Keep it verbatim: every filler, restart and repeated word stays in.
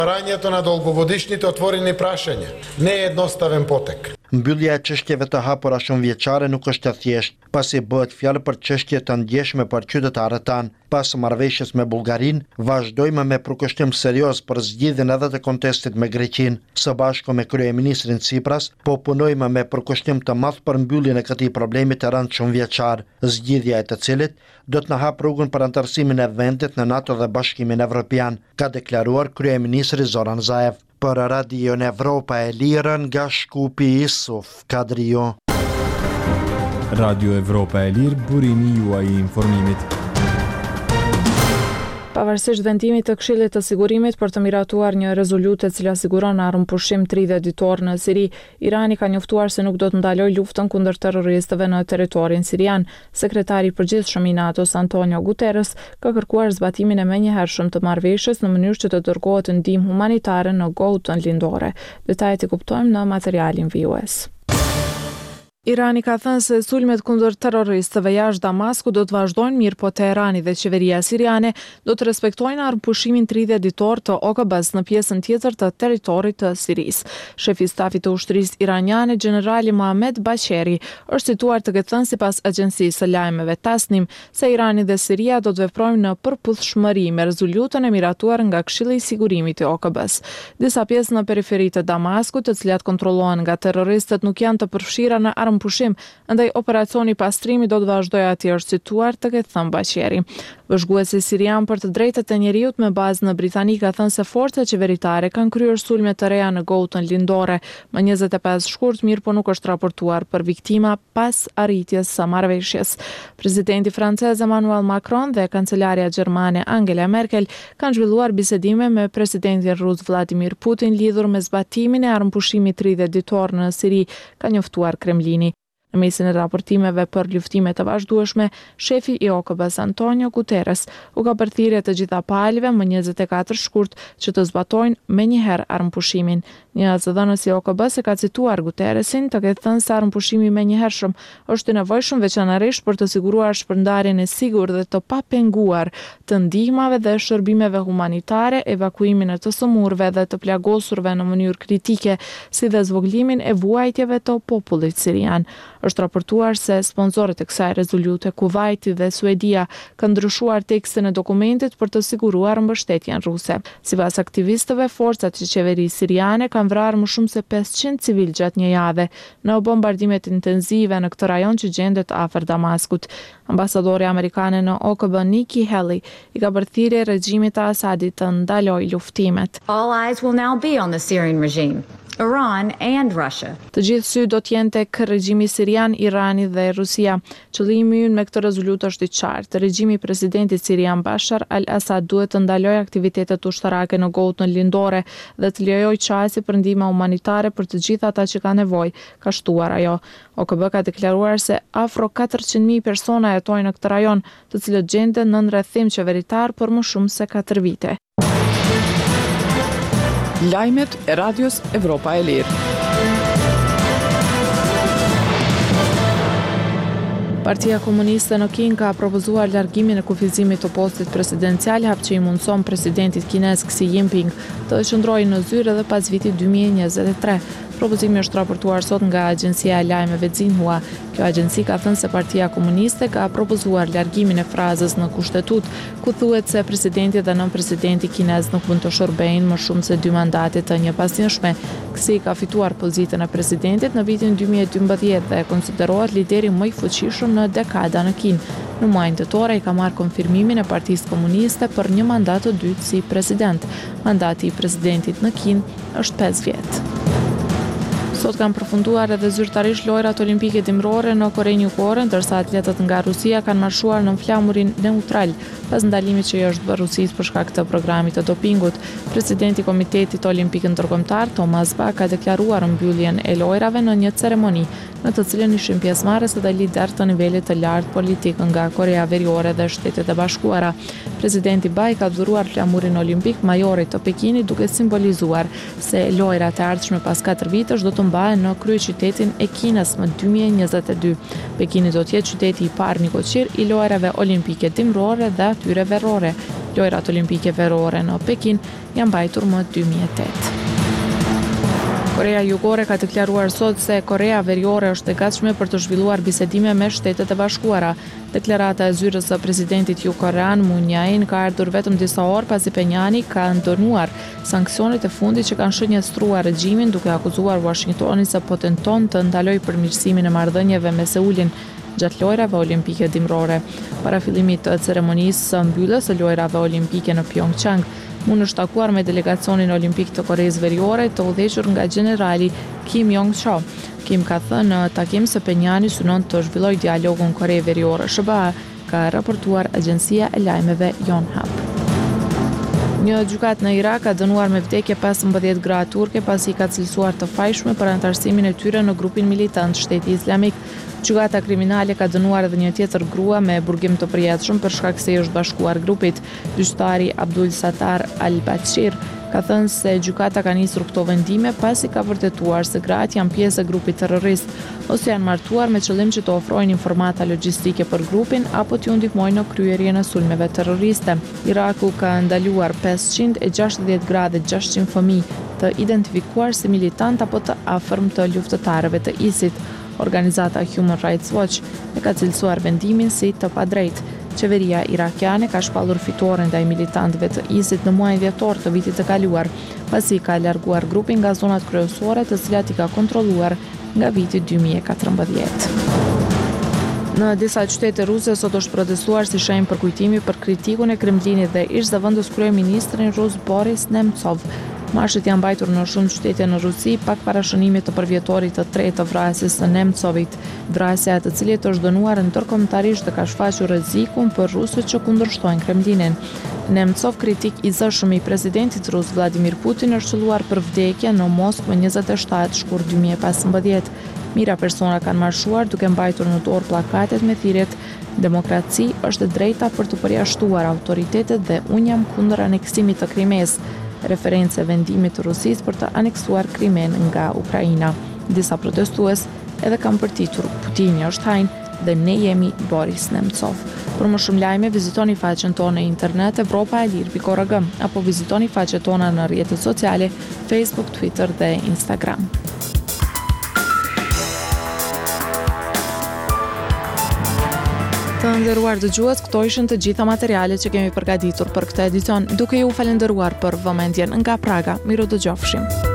Рањето на долгогодишните отворени прашања не е едноставен потек. Mbyllja e çështjeve të hapura shumëvjeçare nuk është e thjeshtë, pasi bëhet fjalë për çështje të ndjeshme për qytetarët tanë. Pas marrëveshjes me Bullgarinë, vazhdojmë me përkushtim serioz për zgjidhjen edhe të kontestit me Greqinë. Së bashku me kryeministrin Tsipras, po punojmë me përkushtim të madh për mbylljen e këtij problemi të rënd shumëvjeçar, zgjidhja e të cilit do të na hap rrugën për antarësimin e vendit në NATO dhe Bashkimin Evropian, ka deklaruar kryeministri Zoran Zaev. Për Radion Evropa e Lirë nga Shkupi Isuf Kadrio. Radio Evropa e Lirë, burimi juaj i informimit. Pavarësisht vendimit të Këshillit të Sigurimit për të miratuar një rezolutë e cila siguron armëpushim tridhjetë ditor në Siri, Irani ka njoftuar se nuk do të ndalojë luftën kundër terroristëve në territorin sirian. Sekretari i përgjithshëm i NATO-s Antonio Guterres ka kërkuar zbatimin e menjëhershëm të marrëveshjes në mënyrë që të dërgohet ndihmë humanitare në Ghoutan lindore. Detajet i kuptojmë në materialin vijues. Irani ka thënë se sulmet kundër terroristëve jashtë Damasku do të vazhdojnë, mirë po Teherani dhe qeveria siriane do të respektojnë armëpushimin tridhjetë ditor të O K B-s në pjesën tjetër të territorit të Sirisë. Shefi i stafit të ushtrisë iraniane, generali Mohamed Baqeri, është cituar të ketë thënë sipas agjencisë së lajmeve Tasnim se Irani dhe Siria do të veprojnë në përputhshmëri me rezolutën e miratuar nga Këshilli i Sigurimit i O K B-s. Disa pjesë në periferi të Damaskut, të cilat kontrollohen nga terroristët, nuk janë të përfshira në pushim, ndaj operacioni pastrimi do të vazhdojë atje, është cituar të ketë thënë Baqeri. Vëzhguesi sirian për të drejtat e njeriut me bazë në Britani ka thënë se forcat qeveritare kanë kryer sulme të reja në Ghoutan lindore më njëzet e pesë shkurt, mirë po nuk është raportuar për viktima pas arritjes së marrëveshjes. Presidenti francez Emmanuel Macron dhe kancelaria gjermane Angela Merkel kanë zhvilluar bisedime me presidentin rus Vladimir Putin lidhur me zbatimin e armëpushimit tridhjetë ditor në Siri, ka njoftuar Kremlini. Në mesin e raportimeve për luftime të vazhdueshme, shefi i O K B-s Antonio Guterres u ka bërë thirrje të gjitha palëve më njëzet e katër shkurt që të zbatojnë menjëherë armëpushimin. Një zëdhënës i O K B-s e ka cituar Guterresin të ketë thënë se armëpushimi menjëhershëm është i nevojshëm veçanërisht për të siguruar shpërndarjen e sigurt dhe të papenguar të ndihmave dhe shërbimeve humanitare, evakuimin e të sëmurëve dhe të plagosurve në mënyrë kritike, si dhe zvogëlimin e vuajtjeve të popullit sirian. Është raportuar se sponsorët e kësaj rezolute, Kuvaiti dhe Suedia, kanë ndryshuar tekstin e dokumentit për të siguruar mbështetjen ruse. Sipas aktivistëve, forcat e qeverisë siriane kanë vrarë më shumë se pesëqind civil gjatë një jave në bombardimet intenzive në këtë rajon që gjendet afër Damaskut. Ambasadori amerikane në O K B Nikki Haley i ka bërë thirrje regjimit të Asadit të ndalojë luftimet. All eyes will now be on the Syrian regime, Iran and Russia. Të gjithë sy do të jenë tek regjimi sirian, Irani dhe Rusia. Qëllimi ynë me këtë rezolutë është i qartë. Regjimi i presidentit sirian Bashar al-Assad duhet të ndalojë aktivitetet ushtarake në Ghoutan lindore dhe të lejojë qasje për ndihmë humanitare për të gjithë ata që kanë nevojë, ka shtuar ajo. O K B ka deklaruar se afro katërqind mijë persona jetojnë në këtë rajon, të cilët gjenden në ndërthim qeveritar për më shumë se katër vite. Lajmet e Radios Evropa e Lirë. Partia Komuniste në Kinë ka propozuar largimin e kufizimit të postit presidencial, hap që i mundson presidentit kinez Xi Jinping të qëndrojë në zyrë edhe pas vitit dy mijë e njëzet e tre. Propozimi është raportuar sot nga agjencia e lajmeve Xinhua. Kjo agjenci ka thënë se Partia Komuniste ka propozuar largimin e frazës në kushtetut, ku thuhet se presidenti dhe nën-presidenti kinez nuk mund të shërbejnë më shumë se dy mandate të njëpasnjëshme. Xi ka fituar pozitën e presidentit në vitin dy mijë e dymbëdhjetë dhe konsiderohet lideri më i fuqishëm në dekada në Kinë. Në muajin tetor ai ka marrë konfirmimin e Partisë Komuniste për një mandat të dytë si president. Mandati i presidentit në Kinë është pesë vjet. Sot kanë përfunduar edhe zyrtarisht lojrat olimpike dimrore në Korenë Jugore, ndërsa atletët nga Rusia kanë marshuar në flamurin neutral pas ndalimit që i është bërë Rusisë për shkak të programit të dopingut. Presidenti i Komitetit Olimpik Ndërkombëtar, Thomas Bach, ka deklaruar mbylljen e lojrave në një ceremoni në të cilën ishin pjesëmarrës edhe lider të nivelit të lartë politik nga Korea Veriore dhe Shtetet e Bashkuara. Presidenti Bach ka dhuruar flamurin olimpik majorit të Pekinit, duke simbolizuar se lojrat e ardhshme pas katër vitesh do të mbahen në kryeqytetin e Kinës më dy mijë e njëzet e dy. Pekini do të jetë qyteti i parë njëkohësisht i lojrave olimpike dimrore dhe atyre verrore. Lojrat olimpike verore në Pekin janë mbajtur më dy mijë e tetë. Korea Jugore ka deklaruar sot se Korea Veriore është e gatshme për të zhvilluar bisedime me Shtetet e Bashkuara. Deklarata e zyrës së presidentit jugokorean Moon Jae-in ka ardhur vetëm disa orë pasi Penjani ka ndërnuar sanksionet e fundit që kanë shënjestruar regjimin, duke akuzuar Washingtonin se po tenton të ndalojë përmirësimin e marrëdhënieve me Seulin gjatë lojrave olimpike dimrore. Para fillimit të ceremonisë së mbylljes së lojrave olimpike në Pyeongchang, Moon është takuar me delegacionin olimpik të Koreas Veriore të udhëhequr nga generali Kim Yong-chol. Kim ka thënë në takim se Penjani synon të zhvillojë dialogun Kore Veriore S B A, ka raportuar agjencia e lajmeve Yonhap. Një gjykat në Irak ka dënuar me vdekje pesëmbëdhjetë gra turke pasi ka cilësuar të fajshme për antarësimin e tyre në grupin militant Shteti Islamik. Gjykata kriminale ka dënuar edhe një tjetër grua me burgim të përjetshëm për shkak se i është bashkuar grupit. Gjyqtari Abdul Sattar Al-Bashir ka thënë se gjykata ka nisur këto vendime pasi ka vërtetuar se gratë janë pjesë e grupit terrorist ose janë martuar me qëllim që të ofrojnë informata logjistike për grupin apo t'ju ndihmojnë në kryerjen e sulmeve terroriste. Iraku ka ndaluar pesëqind e gjashtëdhjetë gra dhe gjashtëqind fëmijë të identifikuar si militant apo të afërm të luftëtarëve të ISIT. Organizata Human Rights Watch e ka cilësuar vendimin si të padrejtë. Qeveria irakiane ka shpallur fitoren ndaj militantëve të ISIT në muajin dhjetor të vitit të kaluar, pasi ka larguar grupin nga zonat kryesore të cilat i ka kontrolluar nga viti dy mijë e katërmbëdhjetë. Në disa qytete ruse sot është protestuar si shenjë përkujtimi për kritikun e Kremlinit dhe ish zëvendës kryeministrin rus Boris Nemtsov. Marshët janë mbajtur në shumë qytete në Rusi pak para shënimit të përvjetorit të tretë të vrasjes së Nemtsovit, vrasja e të cilit është dënuar ndërkombëtarisht dhe ka shfaqur rrezikun për rusët që kundërshtojnë Kremlinin. Nemtsov, kritik i zëshëm i presidentit rus Vladimir Putin, është qelluar për vdekje në Moskë më njëzet e shtatë shkurt dy mijë e pesëmbëdhjetë. Mira persona kanë marshuar duke mbajtur në dorë plakatet me thirrjet "Demokraci është e drejta për të përjashtuar autoritetet dhe unë jam kundër aneksimit të Krimes", referencë e vendimit të Rusisë për të aneksuar Krimen nga Ukraina. Disa protestues edhe kanë përtitur "Putini është hajn" dhe "Ne jemi Boris Nemtsov". Për më shumë lajme, vizitoni faqen tonë në internet evropa e lirë pikë org apo vizitoni faqet tona në rrjetet sociale Facebook, Twitter dhe Instagram. Të nderuar dëgjues, këto ishin të gjitha materialet që kemi përgatitur për këtë edicion, duke ju falendëruar për vëmendjen nga Praga. Miru dëgjofshim.